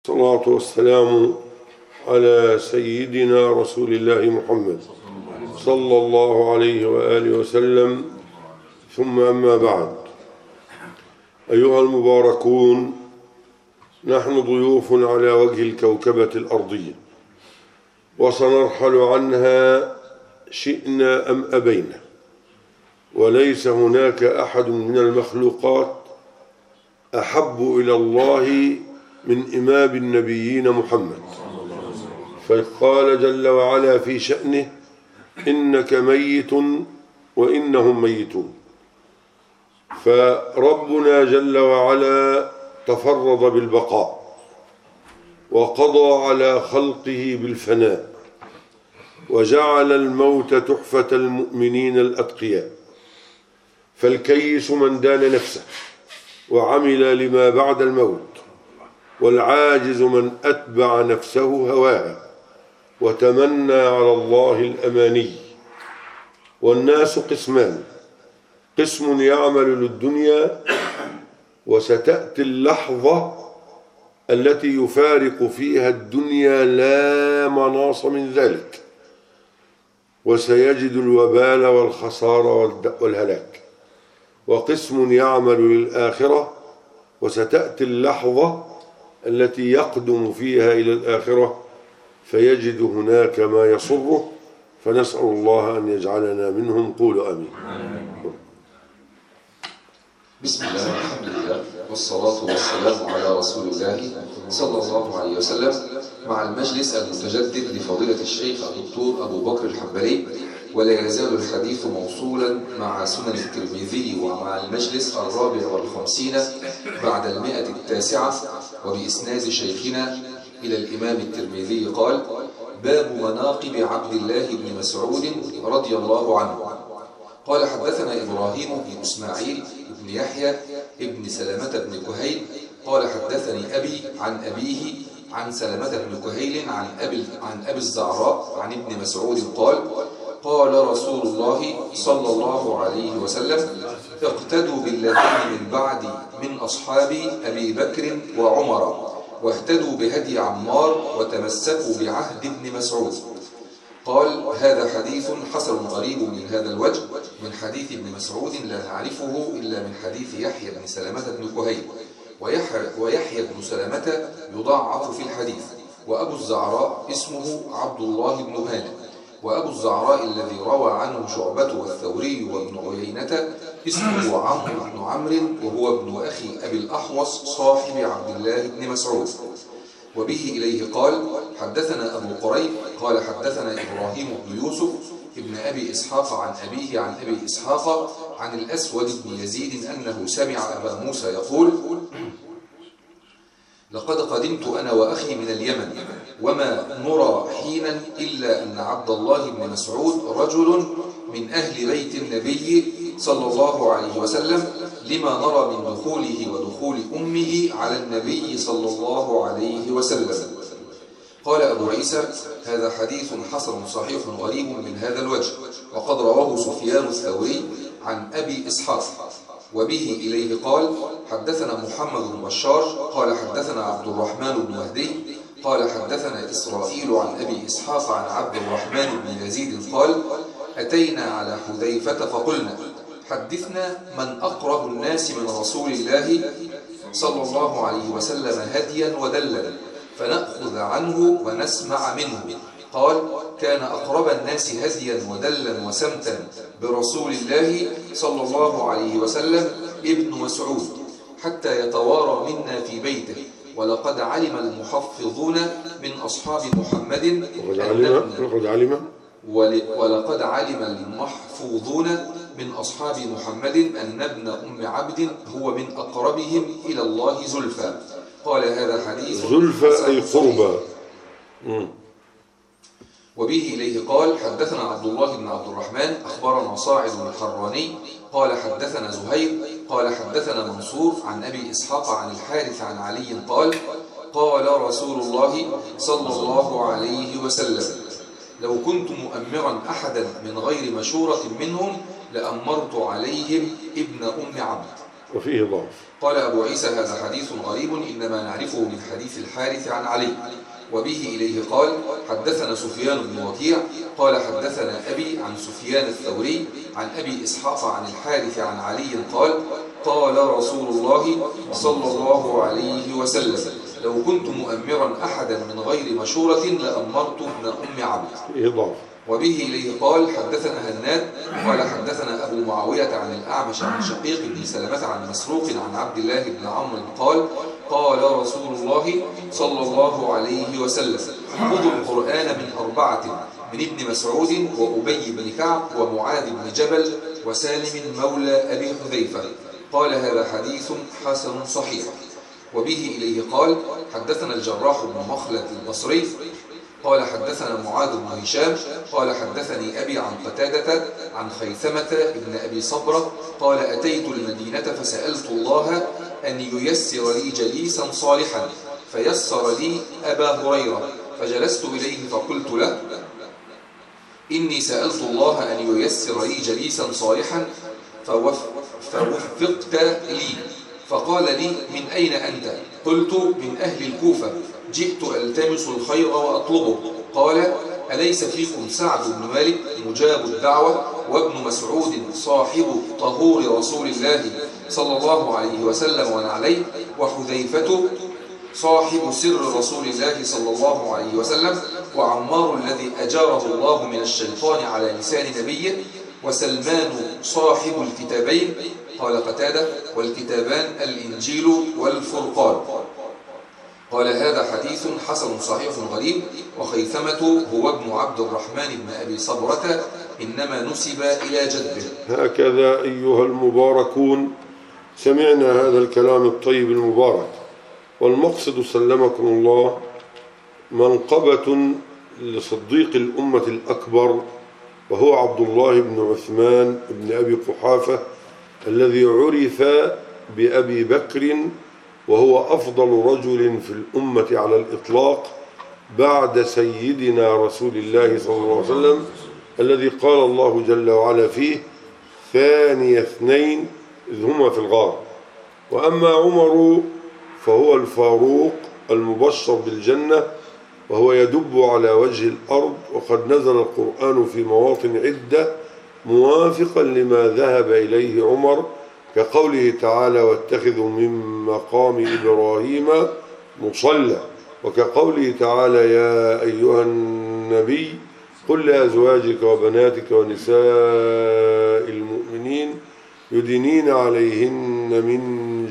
الصلاة والسلام على سيدنا رسول الله محمد صلى الله عليه وآله وسلم، ثم أما بعد. أيها المباركون، نحن ضيوف على وجه الكوكبة الأرضية، وسنرحل عنها شئنا أم أبينا، وليس هناك أحد من المخلوقات أحب إلى الله من إمام النبيين محمد، فقال جل وعلا في شأنه: إنك ميت وإنهم ميتون. فربنا جل وعلا تفرد بالبقاء، وقضى على خلقه بالفناء، وجعل الموت تحفة المؤمنين الأتقياء. فالكيس من دان نفسه وعمل لما بعد الموت، والعاجز من أتبع نفسه هواها وتمنى على الله الأماني. والناس قسمان: قسم يعمل للدنيا، وستأتي اللحظة التي يفارق فيها الدنيا لا مناص من ذلك، وسيجد الوبال والخسارة والهلاك. وقسم يعمل للآخرة، وستأتي اللحظة التي يقدم فيها إلى الآخرة فيجد هناك ما يسره، فنسأل الله أن يجعلنا منهم. قولوا آمين. بسم الله والحمد لله والصلاة والسلام على رسول الله صلى الله عليه وسلم، مع المجلس المتجدد لفضيلة الشيخ الدكتور أبو بكر الحنبلي، ولا يزال الحديث موصولا مع سنن الترمذي ومع المجلس 54 بعد 109، وبإسناد شيخنا إلى الإمام الترمذي قال: باب مناقب عبد الله بن مسعود رضي الله عنه. قال: حدثنا إبراهيم بن إسماعيل بن يحيى بن سلمة بن كهيل قال: حدثني أبي عن أبيه عن سلمة بن كهيل عن أبي الزعراء عن ابن مسعود قال: قال رسول الله صلى الله عليه وسلم: اقتدوا بالذين من بعد من أصحاب أبي بكر وعمر، واهتدوا بهدي عمار، وتمسكوا بعهد ابن مسعود. قال: هذا حديث حسن غريب من هذا الوجه، من حديث ابن مسعود لا نعرفه إلا من حديث يحيى بن سلمة بن كهيل، ويحيى بن سلمة يضاعف في الحديث. وأبو الزعراء اسمه عبد الله بن هانئ. وأبو الزعراء الذي روى عنه شعبة والثوري وابن عيينة اسمه عمرو بن عمرو، وهو ابن أخي أبي الأحوص صاحب عبد الله بن مسعود. وبه إليه قال: حدثنا أبو قريب قال: حدثنا إبراهيم بن يوسف ابن أبي إسحاق عن أبيه عن أبي إسحاق عن الأسود بن يزيد أنه سمع أبا موسى يقول: لقد قدمت أنا وأخي من اليمن، وما نرى حينا إلا أن عبد الله بن مسعود رجل من أهل بيت النبي صلى الله عليه وسلم، لما نرى من دخوله ودخول أمه على النبي صلى الله عليه وسلم. قال أبو عيسى: هذا حديث حسن صحيح غريب من هذا الوجه، وقد رواه سفيان الثوري عن أبي إسحاق. وبه إليه قال: حدثنا محمد بن بشار قال: حدثنا عبد الرحمن بن مهدي قال: حدثنا إسرائيل عن أبي إسحاق عن عبد الرحمن بن يزيد قال: أتينا على حذيفة فقلنا: حدثنا من أقرب الناس من رسول الله صلى الله عليه وسلم هديا ودلا، فنأخذ عنه ونسمع منه. قال: كان أقرب الناس هديا ودلا وسمتا برسول الله صلى الله عليه وسلم ابن مسعود، حتى يتوارى منا في بيته. ولقد علم المحفظون من أصحاب محمد ولقد علم المحفوظون من أصحاب محمد أن ابن أم عبد هو من أقربهم إلى الله زلفى. قال: هذا حديث زلفى أي قربى. وبه إليه قال: حدثنا عبد الله بن عبد الرحمن أخبرنا صاعد الحراني قال: حدثنا زهير قال: حدثنا منصور عن أبي إسحاق عن الحارث عن علي قال: قال رسول الله صلى الله عليه وسلم: لو كنت مؤمرا أحدا من غير مشورة منهم لأمرت عليهم ابن أم عبد. وفيه ضعف. قال أبو عيسى هذا حديث غريب إنما نعرفه من حديث الحارث عن علي. وبه إليه قال حدثنا سفيان بن وكيع قال حدثنا أبي عن سفيان الثوري عن أبي إسحاق عن الحارث عن علي قال قال رسول الله صلى الله عليه وسلم لو كنت مؤمرا أحدا من غير مشورة لأمرت ابن أم عبد. وبه إليه قال حدثنا هناد قال حدثنا أبو معاوية عن الأعمش عن شقيق بن سلمة عن مسروق عن عبد الله بن عمرو قال قال رسول الله صلى الله عليه وسلم خذوا القرآن من 4 من ابن مسعود وأبي بن كعب ومعاذ بن جبل وسالم مولى أبي حذيفة. قال هذا حديث حسن صحيح. وبه إليه قال حدثنا الجراح بن مخلد البصري قال حدثنا معاذ بن هشام قال حدثني أبي عن قتادة عن خيثمة ابن أبي صبرة قال أتيت المدينة فسألت الله أن ييسر لي جليسا صالحا فيسر لي أبا هريرة فجلست إليه فقلت له إني سألت الله أن ييسر لي جليسا صالحا فوفقت لي. فقال لي من أين أنت؟ قلت من أهل الكوفة جئت ألتمس الخير وأطلبه. قال أليس فيكم سعد بن مالك مجاب الدعوة وابن مسعود صاحب طهور رسول الله صلى الله عليه وسلم ونعليه وحذيفة صاحب سر رسول الله صلى الله عليه وسلم وعمار الذي أجاره الله من الشيطان على لسان نبيه وسلمان صاحب الكتابين. قال قتادة والكتابان الإنجيل والفرقان. قال هذا حديث حسن صحيح غريب. وخيثمة هو ابن عبد الرحمن بن أبي صبرة إنما نسب إلى جده. هكذا أيها المباركون سمعنا هذا الكلام الطيب المبارك، والمقصد سلمكم الله منقبة لصديق الأمة الأكبر وهو عبد الله بن عثمان بن أبي قحافة الذي عرف بأبي بكر، وهو أفضل رجل في الأمة على الإطلاق بعد سيدنا رسول الله صلى الله عليه وسلم الذي قال الله جل وعلا فيه ثاني اثنين إذ هما في الغار. وأما عمر فهو الفاروق المبشر بالجنة وهو يدب على وجه الأرض، وقد نزل القرآن في مواطن عدة موافقا لما ذهب إليه عمر كقوله تعالى واتخذوا من مقام إبراهيم مصلى، وكقوله تعالى يا أيها النبي قل لأزواجك وبناتك ونساء المؤمنين يدنين عليهن من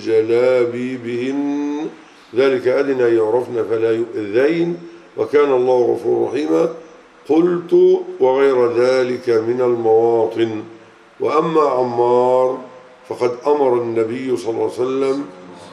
جلابيبهن ذلك أدنى يعرفن فلا يؤذين وكان الله غفورا رحيما. قلت وغير ذلك من المواطن. وأما عمار فقد أمر النبي صلى الله عليه وسلم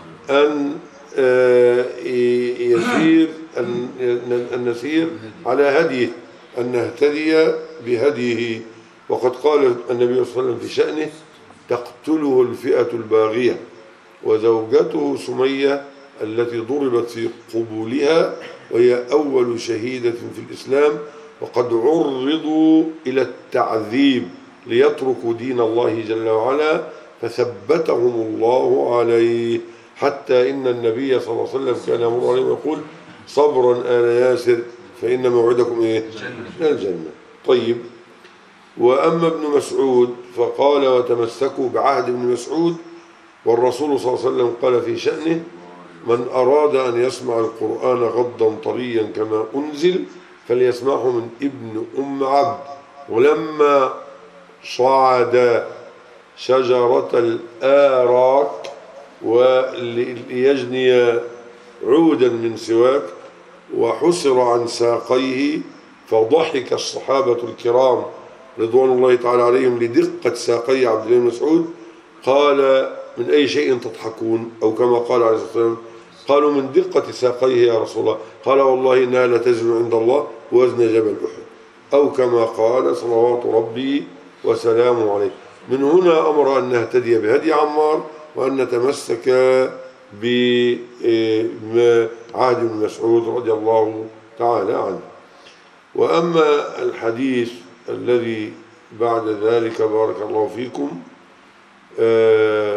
أن نسير على هديه، أن نهتدي بهديه. وقد قال النبي صلى الله عليه وسلم في شأنه تقتله الفئة الباغية، وزوجته سمية التي ضربت في قبولها وهي أول شهيدة في الإسلام، وقد عرضوا إلى التعذيب ليتركوا دين الله جل وعلا فثبتهم الله عليه، حتى إن النبي صلى الله عليه وسلم كان يمر عليهم ويقول صبرا آل ياسر فإن موعدكم إيه؟ الجنة. طيب، وأما ابن مسعود فقال وتمسكوا بعهد ابن مسعود، والرسول صلى الله عليه وسلم قال في شأنه من أراد أن يسمع القرآن غضا طريا كما أنزل فليسمعه من ابن أم عبد. ولما صعد شجرة الآراك وليجني عودا من سواك وحسر عن ساقيه فضحك الصحابة الكرام رضوان الله تعالى عليهم لدقة ساقي عبد الله بن مسعود. قال من أي شيء تضحكون؟ أو كما قال عليه الصلاة والسلام قالوا من دقة ساقيه يا رسول الله. قال والله إنها لتزن عند الله وزن جبل أحد، أو كما قال صلوات ربي وسلامه عليه. من هنا أمر أن نهتدي بهدي عمار وأن نتمسك بعهد ابن مسعود رضي الله تعالى عنه. وأما الحديث الذي بعد ذلك بارك الله فيكم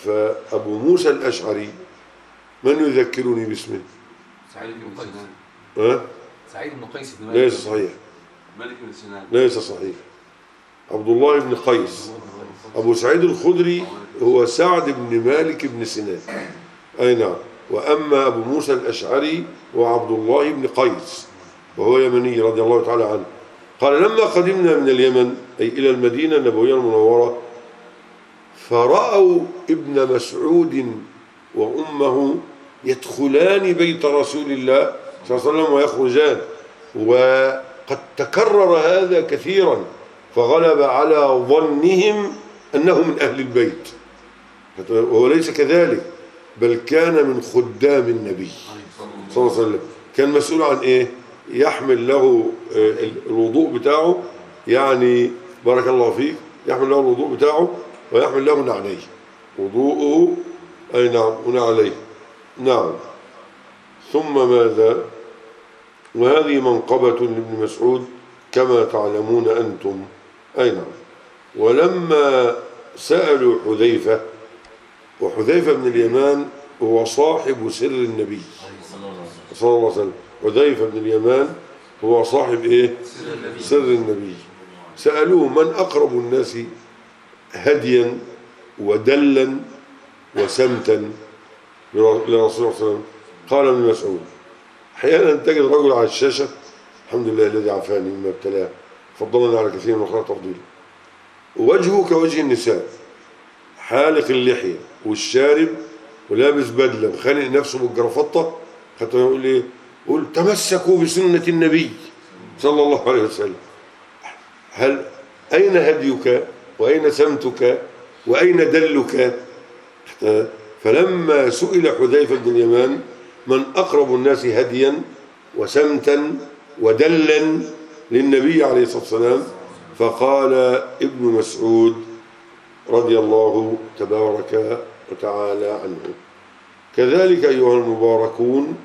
فأبو موسى الأشعري من يذكرني باسمه؟ سعيد بن قيس. سعيد بن قيس بن مالك. ليس صحيح. مالك بن سنان. ليس صحيح. عبد الله بن قيس. أبو سعيد الخدري هو سعد بن مالك بن سنان. أي نعم. وأما أبو موسى الأشعري هو عبد الله بن قيس وهو يمني رضي الله تعالى عنه. قال لما قدمنا من اليمن أي إلى المدينة النبوية المنورة فرأوا ابن مسعود وأمه يدخلان بيت رسول الله صلى الله عليه وسلم ويخرجان، وقد تكرر هذا كثيرا فغلب على ظنهم أنه من أهل البيت، وهو ليس كذلك، بل كان من خدام النبي صلى الله عليه وسلم. كان مسؤول عن إيه؟ يحمل له الوضوء بتاعه، يعني بارك الله فيك، يحمل له الوضوء بتاعه ويحمل له نعليه، وضوءه أي نعم ونعليه. نعم. ثم ماذا؟ وهذه منقبة لابن مسعود كما تعلمون أنتم. أي نعم. ولما سألوا حذيفة، وحذيفة بن اليمان هو صاحب سر النبي صلى الله عليه وسلم، حذيفة بن اليمان هو صاحب إيه؟ سر النبي. سألوه من أقرب الناس هديا ودلا وسمتا لرسول الله صلى الله عليه وسلم؟ قال ابن مسعود. أحيانا تجد رجل على الشاشة، الحمد لله الذي عافاني مما ابتلاه فضلنا على كثير من الخلق تفضيلا، وجهه كوجه النساء، حالق اللحية والشارب ولابس بدلة وخانق نفسه بالجرافطة، حتى يقول ايه؟ يقول تمسكوا بسنة النبي صلى الله عليه وسلم. هل أين هديك وأين سمتك وأين دلك؟ فلما سئل حذيفة بن اليمان من أقرب الناس هديا وسمتا ودلا للنبي عليه الصلاة والسلام، فقال ابن مسعود رضي الله تبارك وتعالى عنه. كذلك أيها المباركون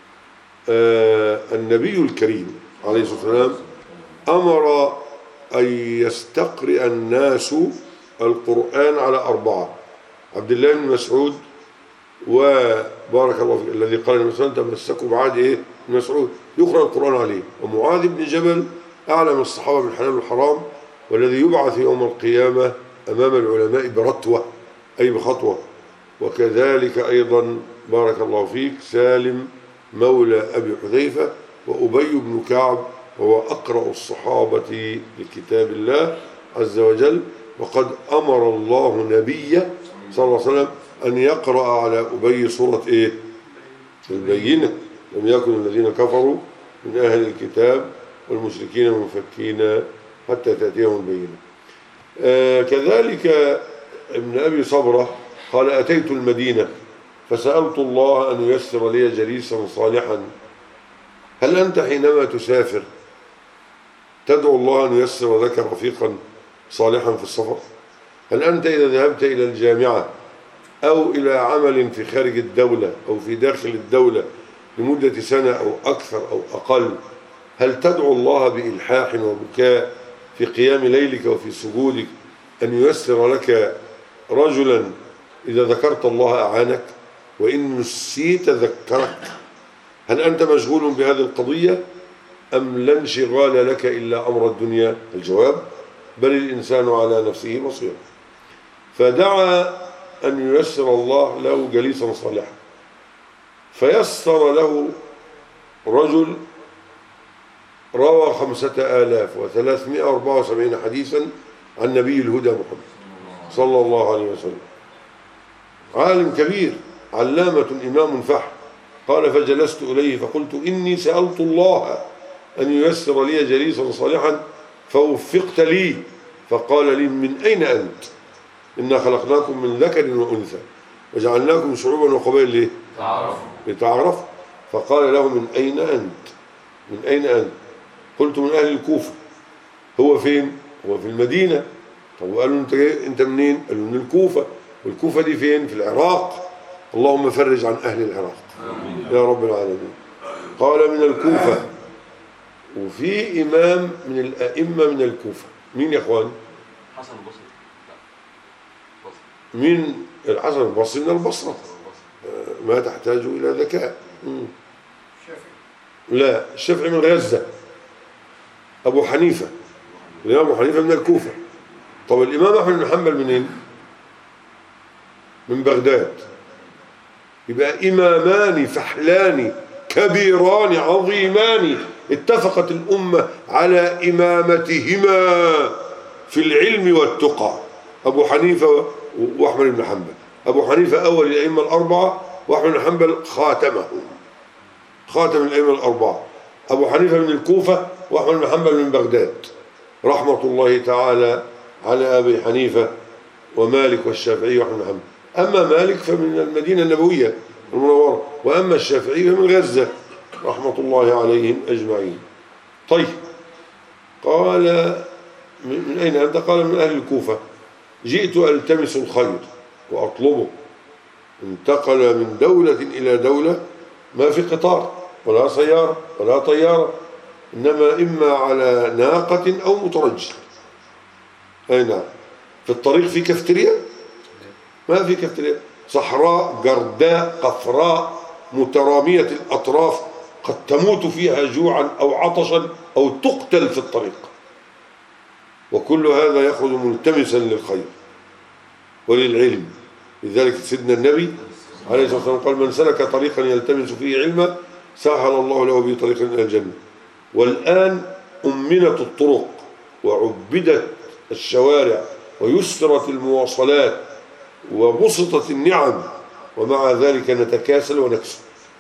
النبي الكريم عليه الصلاة والسلام أمر أن يستقرئ الناس القرآن على 4: عبد الله بن مسعود، وبارك الله فيك الذي قال المسعود تمسكوا بعهد ايه؟ مسعود، يقرأ القرآن عليه، ومعاذ بن جبل أعلم الصحابة بالحلال والحرام، والذي يبعث يوم القيامة أمام العلماء برتوة أي بخطوة. وكذلك أيضا بارك الله فيك سالم مولى أبي حذيفة، وأبي بن كعب وهو أقرأ الصحابة لكتاب الله عز وجل. وقد أمر الله نبيه صلى الله عليه وسلم أن يقرأ على أبي سورة إيه؟ البينة: لم يكن الذين كفروا من أهل الكتاب والمشركين منفكين حتى تأتيهم البينة. كذلك ابن أبي صبرة قال أتيت المدينة فسألت الله أن ييسر لي جليسا صالحا. هل أنت حينما تسافر تدعو الله أن ييسر لك رفيقا صالحا في السفر؟ هل أنت إذا ذهبت إلى الجامعة أو إلى عمل في خارج الدولة أو في داخل الدولة لمدة سنة أو أكثر أو أقل، هل تدعو الله بإلحاح وبكاء في قيام ليلك وفي سجودك أن ييسر لك رجلا إذا ذكرت الله أعانك وإن نسيت ذكرك؟ هل أنت مشغول بهذه القضية أم لا انشغال لك إلا أمر الدنيا؟ الجواب: بل الإنسان على نفسه بصير. فدعا أن ييسر الله له جليسا صالحا، فيسر له رجل روى 5374 حديثا عن نبي الهدى محمد صلى الله عليه وسلم، عالم كبير علامة إمام فحم. قال فجلست إليه فقلت إني سألت الله أن ييسر لي جليسا صالحا فوفقت لي، فقال لي من أين أنت؟ إنا خلقناكم من ذكر وأنثى وجعلناكم شعوبا وقبائل ليه؟ لتعارفوا. فقال له من أين أنت؟ من أين أنت؟ قلت من أهل الكوفة. هو فين؟ هو في المدينة. طب قالوا أنت منين؟ قالوا من الكوفة. والكوفة دي فين؟ في العراق. اللهم فرج عن أهل العراق يا رب العالمين. قال من الكوفة. وفي إمام من الأئمة من الكوفة، مين يا إخوان؟ حسن البصري. مين الحسن البصري من البصرة، ما تحتاج إلى ذكاء. لا، الشافعي من غزة. أبو حنيفة، الإمام أبو حنيفة من الكوفة. طب الإمام أحمد بن حنبل منين؟ من بغداد. يبقى إمامان فحلان كبيران عظيمان اتفقت الأمة على إمامتهما في العلم والتقى، أبو حنيفة وأحمد بن حنبل. أبو حنيفة أول الأئمة الأربعة، وأحمد بن حنبل خاتمهم، خاتم الأئمة الأربعة. أبو حنيفة من الكوفة، وأحمد بن حنبل من بغداد، رحمة الله تعالى على أبي حنيفة ومالك والشافعي وأحمد بن حنبل. أما مالك فمن المدينة النبوية المنورة، وأما الشافعي فمن غزة، رحمة الله عليهم أجمعين. طيب، قال من أين أنت؟ قال من أهل الكوفة. جئت ألتمس الخير وأطلبه. انتقل من دولة إلى دولة، ما في قطار ولا سيارة ولا طيارة، إنما إما على ناقة أو مترجل. أي نعم. في الطريق في كافتريا؟ ما في كافتريا، صحراء جرداء قفراء مترامية الأطراف، قد تموت فيها جوعا أو عطشا أو تقتل في الطريق، وكل هذا يخرج ملتمسا للخير وللعلم. لذلك سيدنا النبي عليه الصلاة والسلام قال: من سلك طريقا يلتمس فيه علما سهل الله له به طريقا إلى الجنة. والآن أمنت الطرق وعبدت الشوارع ويسرت المواصلات وبسطت النعم، ومع ذلك نتكاسل ونكسل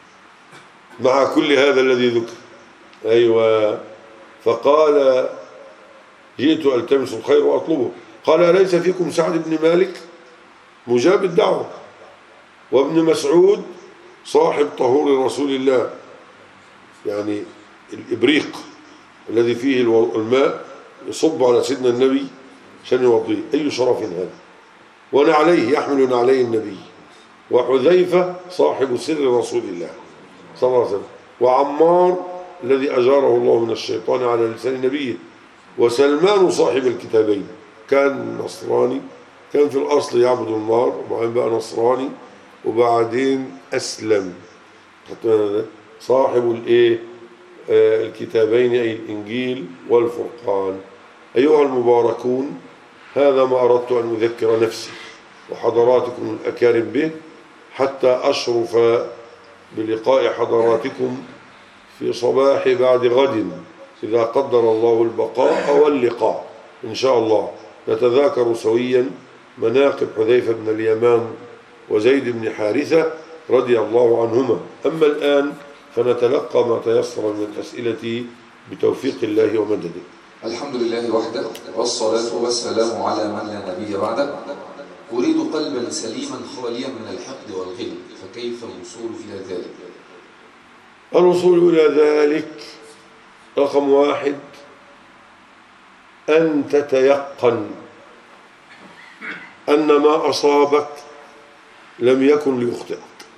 مع كل هذا الذي ذكر. أيوة. فقال: جئت ألتمس الخير وأطلبه. قال: أليس فيكم سعد بن مالك مجاب الدعوة، وابن مسعود صاحب طهور رسول الله، يعني الإبريق الذي فيه الماء يصب على سيدنا النبي عشان يوضيه. أي شرف هذا! ونعليه يحمل نعلي النبي، وحذيفة صاحب سر رسول الله صلى الله عليه وسلم، وعمار الذي أجاره الله من الشيطان على لسان نبيه، وسلمان صاحب الكتابين. كان نصراني، كان في الأصل يعبد النار، وبعدين بقى نصراني، وبعدين أسلم. صاحب الكتابين، أي الإنجيل والفرقان. أيها المباركون، هذا ما أردت أن أذكر نفسي وحضراتكم الأكارم به، حتى أشرف بلقاء حضراتكم في صباح بعد غد، إذا قدر الله البقاء واللقاء إن شاء الله. نتذاكر سويا مناقب حذيفة بن اليمان وزيد بن حارثة رضي الله عنهما. أما الآن فنتلقى ما تيسر من الأسئلة بتوفيق الله ومدده. الحمد لله وحده، والصلاة والسلام على من لا نبي بعده. أريد قلبا سليما خاليا من الحقد والغل، فكيف الوصول إلى ذلك؟ الوصول إلى ذلك رقم 1: أن تتيقن أن ما أصابك لم يكن ليخطئك،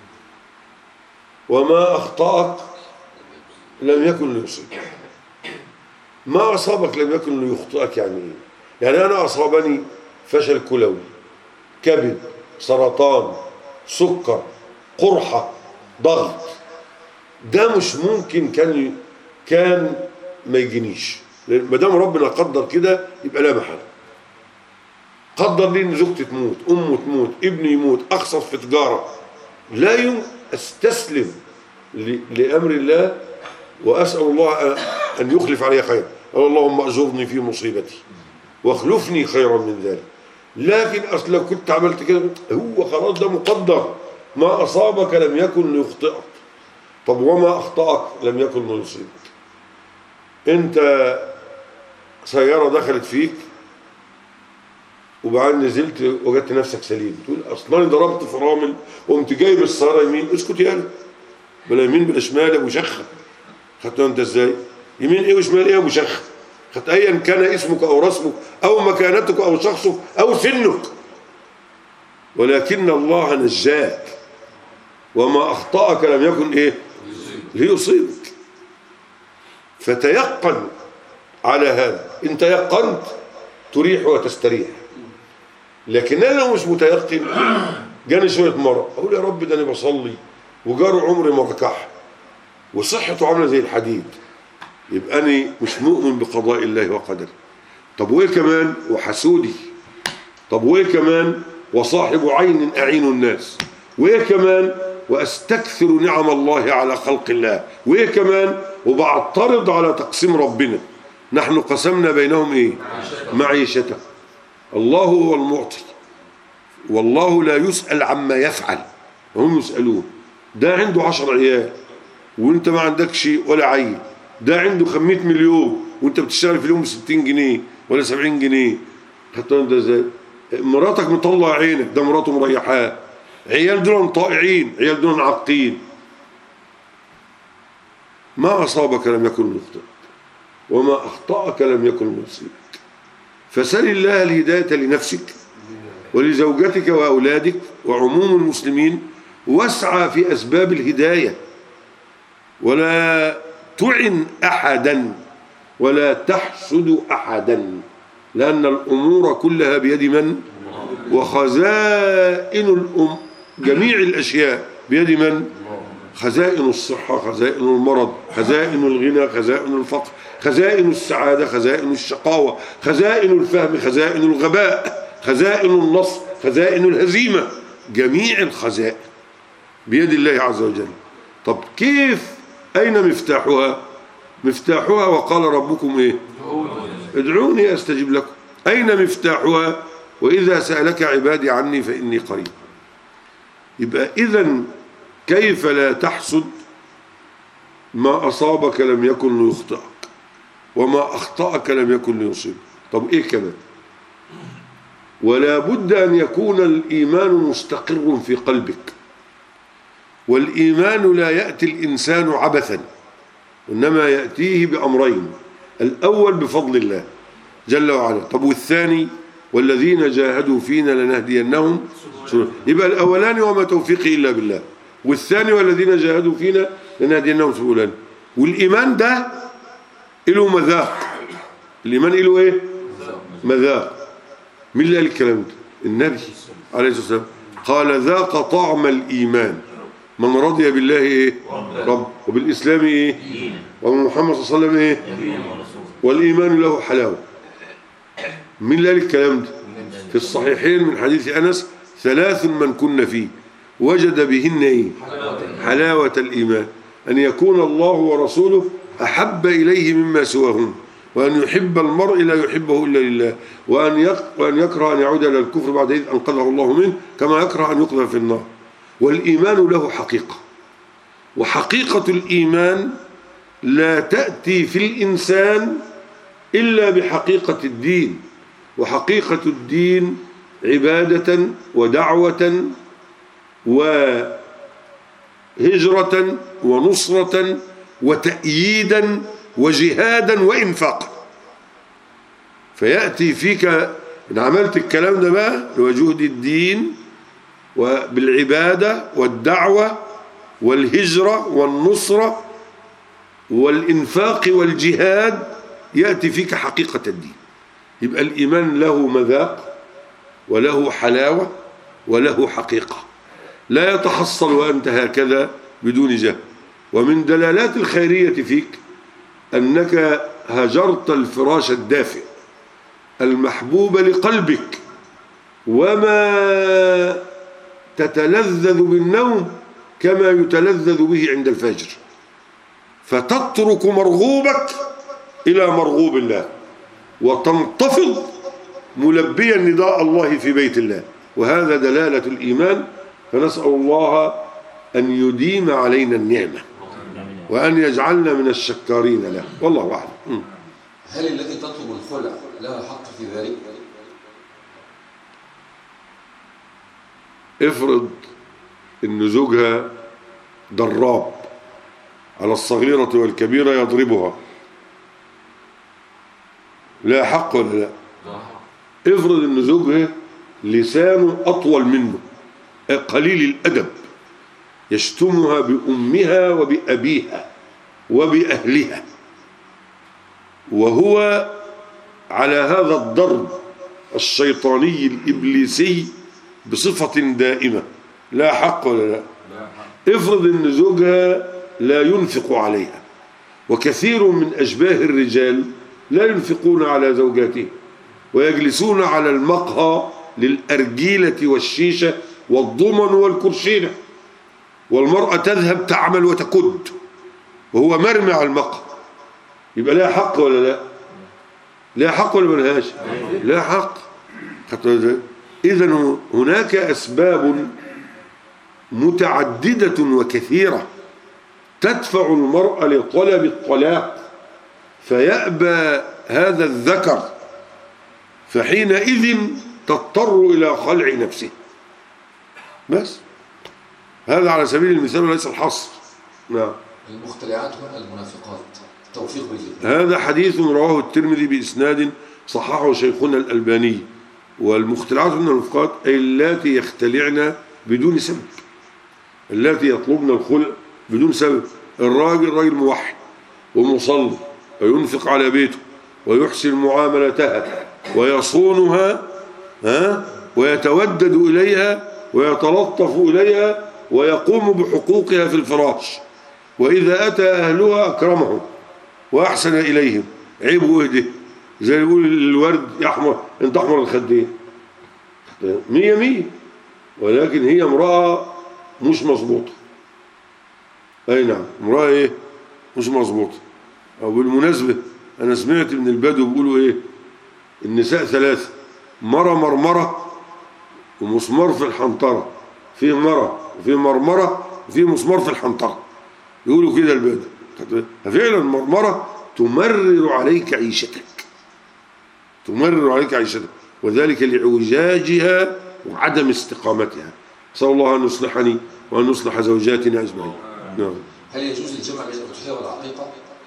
وما أخطأك لم يكن ليصيبك. ما أصابك لم يكن ليخطئك يعني إيه؟ يعني أنا أصابني فشل كلوي، كبد، سرطان، سكر، قرحة، ضغط، ده مش ممكن كان ما يجينيش. ما دام ربنا قدر كده يبقى لا محل. قدر لي ان زوجتي تموت، امه تموت، ابني يموت، اخسر في تجاره، لا استسلم لامر الله واسال الله ان يخلف علي خير. اللهم اجرني في مصيبتي واخلفني خيرا من ذلك. لكن اصل لو كنت عملت كده، هو خلاص ده مقدر. ما اصابك لم يكن ليخطئك. طب وما اخطاك لم يكن ليصيبك. انت سياره دخلت فيك وبعدين نزلت وجدت نفسك سليم، تقول اصلا ضربت فرامل وقمت جايب السياره يمين. اسكت يالا، بلا يمين بلا شمال يا ابو شخه. خدتها انت ازاي؟ يمين ايه وشمال ايه يا ابو شخه؟ خدت ايا كان اسمك او رسمك او مكانتك او شخصك او سنك، ولكن الله نجاك. وما اخطاك لم يكن ايه ليصيبك. فتيقن على هذا. ان تيقنت تريح وتستريح. لكن انا لو مش متيقن جاني شويه مرض، اقول يا رب ده انا بصلي وجار عمري ما ركح وصحته عامله زي الحديد، يبقى انا مش مؤمن بقضاء الله وقدره. طب وايه كمان؟ وحسودي. طب وايه كمان؟ وصاحب عين اعين الناس. وايه كمان؟ واستكثر نعم الله على خلق الله. وايه كمان؟ وبعترض على تقسيم ربنا، نحن قسمنا بينهم ايه؟ معيشته. الله هو المعطي، والله لا يسأل عما يفعل وهم يسألون. ده عنده 10 عيال وانت ما عندكش ولا عيل، ده عنده 100 مليون وانت بتشتغل في اليوم 60 جنيه ولا 70 جنيه. حتى انت ازاي؟ مراتك مطلع عينك، ده مراته مريحاه. عيال دول طائعين، عيال دول عاقين. ما أصابك لم يكن ليخطئك وما أخطأك لم يكن ليصيبك. فسل الله الهداية لنفسك ولزوجتك وأولادك وعموم المسلمين، واسعى في أسباب الهداية، ولا تعن أحدا ولا تحسد أحدا، لأن الأمور كلها بيد من؟ وخزائن جميع الأشياء بيد من؟ خزائن الصحة، خزائن المرض، خزائن الغنى، خزائن الفقر، خزائن السعادة، خزائن الشقاوة، خزائن الفهم، خزائن الغباء، خزائن النصر، خزائن الهزيمة. جميع الخزائن بيد الله عز وجل. طب كيف؟ أين مفتاحها؟ مفتاحها وقال ربكم إيه؟ ادعوني أستجب لكم. أين مفتاحها؟ وإذا سألك عبادي عني فإني قريب. يبقى إذن كيف لا تحسد؟ ما أصابك لم يكن ليخطئك وما أخطأك لم يكن ليصيبك. طب إيه كمان؟ ولا بد أن يكون الإيمان مستقر في قلبك، والإيمان لا يأتي الإنسان عبثا، إنما يأتيه بأمرين: الأول بفضل الله جل وعلا، طب والثاني والذين جاهدوا فينا لنهدينهم. يبقى الأولاني وما توفيقي إلا بالله، والثاني والذين جاهدوا فينا لنهدينهم سبلنا. والإيمان ده له مذاق. الإيمان له إيه؟ مذاق. مين اللي قال الكلام ده؟ النبي عليه الصلاة والسلام قال: ذاق طعم الإيمان من رضي بالله إيه؟ رب، وبالإسلام إيه؟ وبمحمد صلى الله عليه وسلم إيه؟ والإيمان له حلاوة. مين اللي قال الكلام ده؟ في الصحيحين من حديث أنس: 3 من كن فيه وجد بهن إيه؟ حلاوة الإيمان: أن يكون الله ورسوله أحب إليه مما سواهم، وأن يحب المرء لا يحبه إلا لله، وأن يكره أن يعود إلى الكفر بعد إذ أنقذه الله منه، كما يكره أن يقذف في النار. والإيمان له حقيقة، وحقيقة الإيمان لا تأتي في الإنسان إلا بحقيقة الدين. وحقيقة الدين عبادة ودعوة وهجرة ونصرة وتأييدا وجهادا وإنفاقا. فيأتي فيك إن عملت الكلام ده بقى لوجود الدين وبالعبادة والدعوة والهجرة والنصرة والإنفاق والجهاد، يأتي فيك حقيقة الدين. يبقى الإيمان له مذاق وله حلاوة وله حقيقة، لا يتحصل وأنت هكذا بدون جهل. ومن دلالات الخيرية فيك أنك هجرت الفراش الدافئ المحبوب لقلبك، وما تتلذذ بالنوم كما يتلذذ به عند الفجر، فتترك مرغوبك إلى مرغوب الله، وتنتفض ملبيا نداء الله في بيت الله. وهذا دلالة الإيمان. فنسأل الله أن يديم علينا النعمة وأن يجعلنا من الشكارين له، والله أعلم. هل التي تطلب الخلع لها حق في ذلك؟ افرض إن زوجها ضراب على الصغيرة والكبيرة يضربها، لا حق ولا لا؟ افرض إن زوجها لسانه أطول منه، قليل الأدب، يشتمها بأمها وبأبيها وبأهلها، وهو على هذا الضرب الشيطاني الإبليسي بصفة دائمة، لا حق ولا لا؟ افرض ان زوجها لا ينفق عليها، وكثير من أشباه الرجال لا ينفقون على زوجاتهم ويجلسون على المقهى للأرجيلة والشيشة والضمن والكرشينة، والمرأة تذهب تعمل وتكد وهو مرمي على المقهى، يبقى لها حق ولا لا؟ لها حق ولا ملهاش؟ لا حق. إذن هناك أسباب متعددة وكثيرة تدفع المرأة لطلب الطلاق، فيأبى هذا الذكر، فحينئذ تضطر إلى خلع نفسه. بس هذا على سبيل المثال وليس الحصر. نعم. المختلعات هن المنافقات، التوفيق بالله. هذا حديث رواه الترمذي بإسناد صححه شيخنا الألباني. والمختلعات هن المنافقات أي اللاتي يختلعن بدون سبب، اللاتي يطلبن الخلع بدون سبب. الراجل موحد ومصلي وينفق على بيته ويحسن معاملتها ويصونها ويتودد إليها ويتلطف إليها ويقوم بحقوقها في الفراش، وإذا أتى أهلها أكرمهم وأحسن إليهم. عيب وهده زي يقول الورد يحمر انت أحمر الخدين 100 ولكن هي امرأة مش مظبوطة. أي نعم، امرأة إيه؟ مش مظبوطة. أو بالمناسبة أنا سمعت من البدو بيقولوا إيه؟ النساء 3: مرة مرمرة ومسمار في الحنطرة، في مرة وفي مرمرة وفي مسمار في الحنطرة، يقولوا كده البدو. ففعلا مرمرة تمرر عليك عيشتك، تمرر عليك عيشتك، وذلك لعوجاجها وعدم استقامتها. أسأل الله أن يصلحني وأن يصلح زوجاتنا أجمعين. نعم. هل يجوز الجمع بين الأضحية والعقيقة؟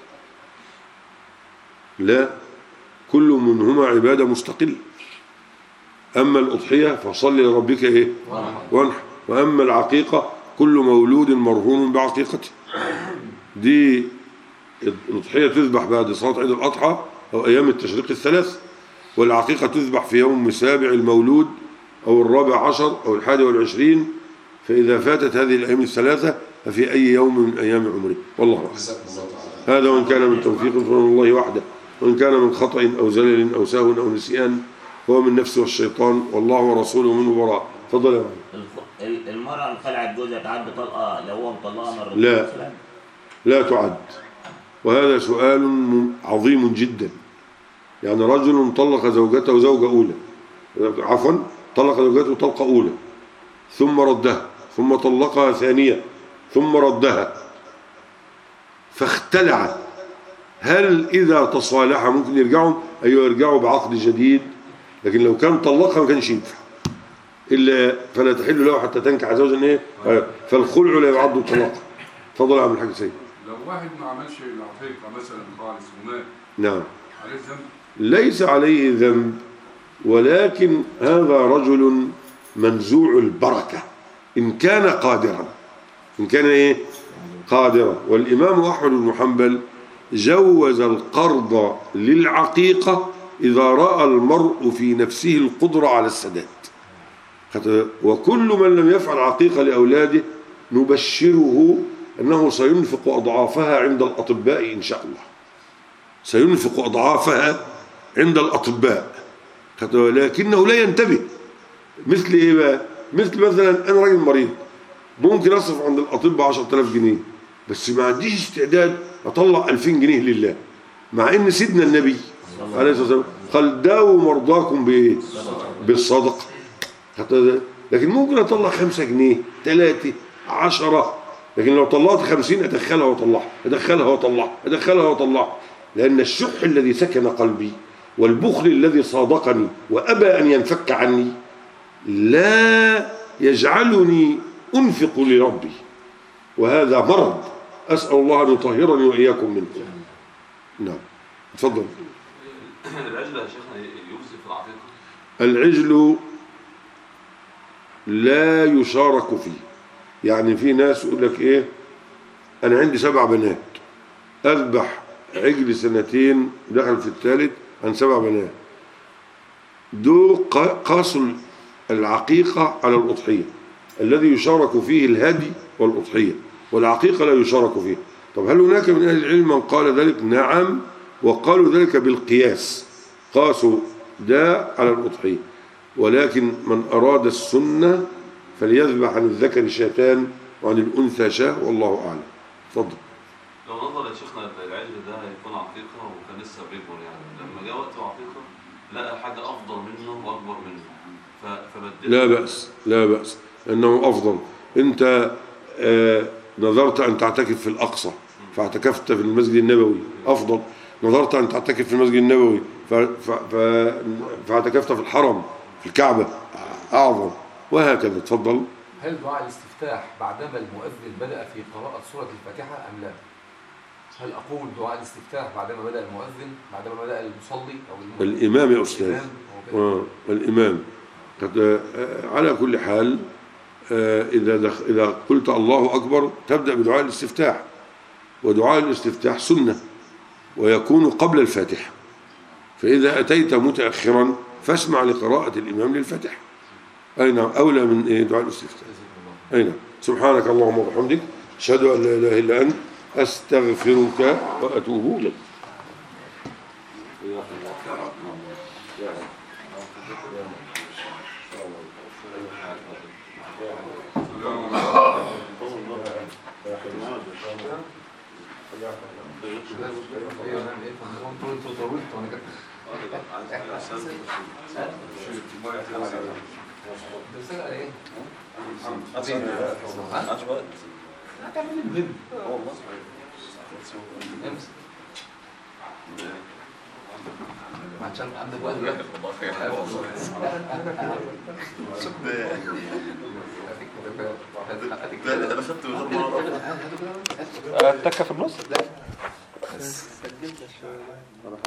لا، كل منهما عبادة مستقلة. أما الأضحية فصل لربك إيه؟ وانحر. وأما العقيقة كل مولود مرهون بعقيقته. دي الأضحية تذبح بعد صلاة عيد الأضحى أو أيام التشريق الثلاث، والعقيقة تذبح في يوم سابع المولود أو 14 أو 21، فإذا فاتت هذه الأيام الثلاثة ففي أي يوم من أيام عمره. والله أعلم. هذا وإن كان من توفيق فمن الله وحده، وإن كان من خطأ أو زلل أو سهو أو نسيان فهو من نفسه والشيطان، والله ورسوله منه براء. تفضل يا معلم. المرأة اللي خلعت جوزها تعد طلقة لو هو مطلقها مرة؟ لا تعد. وهذا سؤال عظيم جدا. يعني رجل طلق زوجته زوجة أولى، عفوا طلق زوجته طلقة أولى ثم ردها، ثم طلقها ثانية ثم ردها، فاختلع، هل إذا تصالح ممكن يرجعوا؟ أيوة يرجعوا بعقد جديد، لكن لو كان طلقها ما كانش ينفع، إلا فلا تحل له حتى تنكح زوجا إيه؟ فالخلع لا يعد طلاقا. تفضل يا عم الحاج سيد. لو واحد ما عملش العقيقة مثلا خالص ومات، نعم، عليه ذنب؟ ليس عليه ذنب، ولكن هذا رجل منزوع البركة إن كان قادرا، إن كان إيه؟ قادرا. والإمام أحمد بن حنبل جوز القرض للعقيقة إذا رأى المرء في نفسه القدرة على السداد. وكل من لم يفعل عقيقة لأولاده نبشره أنه سينفق أضعافها عند الأطباء إن شاء الله، سينفق أضعافها عند الأطباء، ولكنه لا ينتبه. مثل إيه بقى؟ مثل مثلا أنا راجل مريض ممكن أصرف عند الأطباء 10,000 جنيه، بس ما عنديش استعداد أطلع 2000 جنيه لله، مع إن سيدنا النبي عليه الصلاة والسلام قال داووا مرضاكم بإيه؟ بالصدقة. لكن ممكن أطلع 5 جنيه 3 10، لكن لو طلعت 50 أدخلها وأطلعها، أدخلها وأطلعها، أدخلها وأطلعها، لأن الشح الذي سكن قلبي والبخل الذي صادقني وأبى أن ينفك عني لا يجعلني أنفق لربي، وهذا مرض أسأل الله أن يطهرني وإياكم منه. نعم، تفضل. العجل يا شيخنا يجزي في العقيقة؟ العجل لا يشارك فيه. يعني في ناس يقول لك إيه، أنا عندي 7 بنات، أذبح عجل 2 دخل في الثالث عن 7 بنات، دول قاسوا العقيقة على الأضحية، الذي يشارك فيه الهدي والأضحية، والعقيقة لا يشارك فيه. طب هل هناك من أهل العلم من قال ذلك؟ نعم، وقالوا ذلك بالقياس، قاسوا ده على الأضحية. ولكن من أراد السنة فليذبح عن الذكر شاتان وعن الأنثى شاه، والله أعلم. اتفضل. لو نظر يا شيخنا العجل ده هيكون عقيقة وكان لسه بيكبر، يعني لما جاء وقت عقيقة لقى حاجة أفضل منه وأكبر منه فبدل. لا بأس، لا بأس، إنه أفضل. أنت نظرت أن تعتكف في الأقصى فاعتكفت في المسجد النبوي، أفضل. نظرت أن تعتكف في المسجد النبوي فاعتكفت في الحرم في الكعبة، أعظم، وهكذا. تفضل. هل دعاء الاستفتاح بعدما المؤذن بدأ في قراءة سورة الفاتحة أم لا؟ هل أقول دعاء الاستفتاح بعدما بدأ المؤذن، بعدما بدأ المصلي أو الإمام يا أستاذ؟ الإمام. على كل حال إذا قلت الله أكبر تبدأ بدعاء الاستفتاح، ودعاء الاستفتاح سنة ويكون قبل الفاتحة، فإذا أتيت متأخرا فاسمع لقراءة الإمام للفاتحة. أي نعم، أولى من دعاء الاستفتاح. أي نعم. سبحانك اللهم وبحمدك، أشهد أن لا إله إلا أنت، أستغفرك وأتوب إليك. عشان عندك وقت التكة في النص.